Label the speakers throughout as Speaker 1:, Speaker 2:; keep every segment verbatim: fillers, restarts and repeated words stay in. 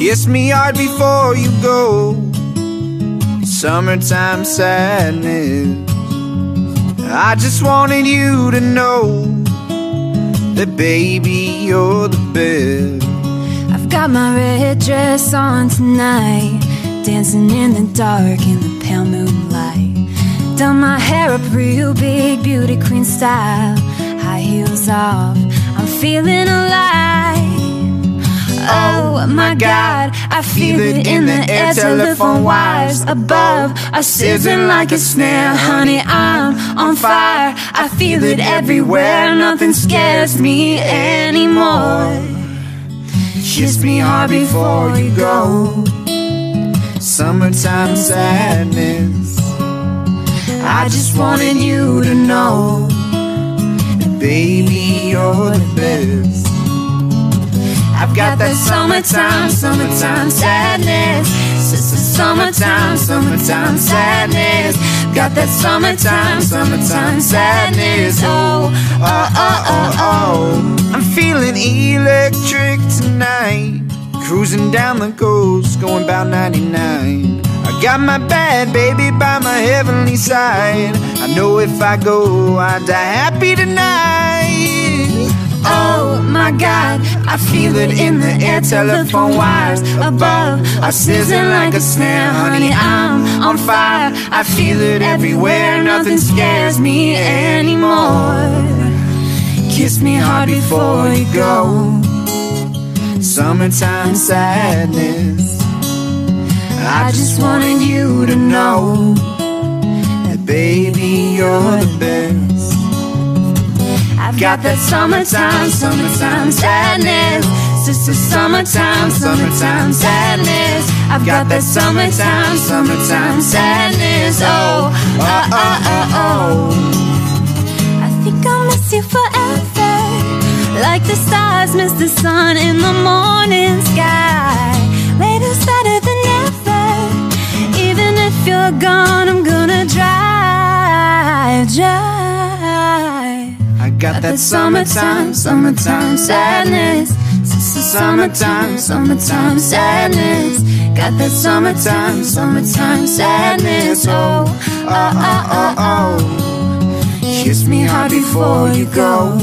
Speaker 1: Kiss me hard before you go. Summertime sadness. I just wanted you to know that baby, you're the best.
Speaker 2: I've got my red dress on tonight, dancing in the dark in the pale moonlight. Done my hair up real big, beauty queen style, high heels off, I'm feeling alive. Oh my God, I feel it in the air. Telephone wires above are sizzling like a snare. Honey, I'm on fire, I feel it everywhere. Nothing scares me anymore. Kiss me hard before you go.
Speaker 1: Summertime sadness.
Speaker 2: I just wanted you to know
Speaker 1: that baby, you're the best.
Speaker 2: I've got that summertime, summertime sadness. It's the summertime, summertime sadness. Got that summertime, summertime sadness. Oh, oh, oh, oh, oh.
Speaker 1: I'm feeling electric tonight, cruising down the coast, going about ninety-nine. I got my bad baby by my heavenly side. I know if I go, I die happy tonight.
Speaker 2: Oh my God, I feel it in the air. Telephone wires above are sizzling like a snare. Honey, I'm on fire, I feel it everywhere. Nothing scares me anymore. Kiss me hard before you go.
Speaker 1: Summertime sadness.
Speaker 2: I just wanted you to know
Speaker 1: that baby, you're the best.
Speaker 2: I've got that summertime, summertime sadness. It's the summertime, summertime sadness. I've got that summertime, summertime sadness. Oh, oh, oh, oh, oh. I think I'll miss you forever, like the stars miss the sun in the morning sky. Later's better than ever. Even if you're gone, I'm gonna drive, drive.
Speaker 1: I got that summertime, summertime sadness.
Speaker 2: It's the summertime, summertime sadness. Got that summertime, summertime sadness. Oh, oh, oh, oh, oh.
Speaker 1: Kiss me hard before you go.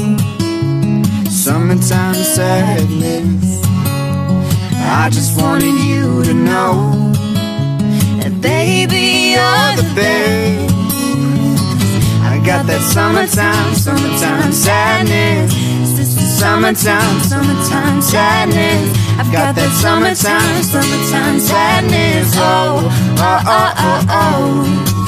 Speaker 1: Summertime sadness. I just wanted you to know that baby, you're the best. I got that summertime, summertime sadness.
Speaker 2: It's the summertime, summertime sadness. I've got that summertime, summertime sadness. Oh, oh, oh, oh, oh.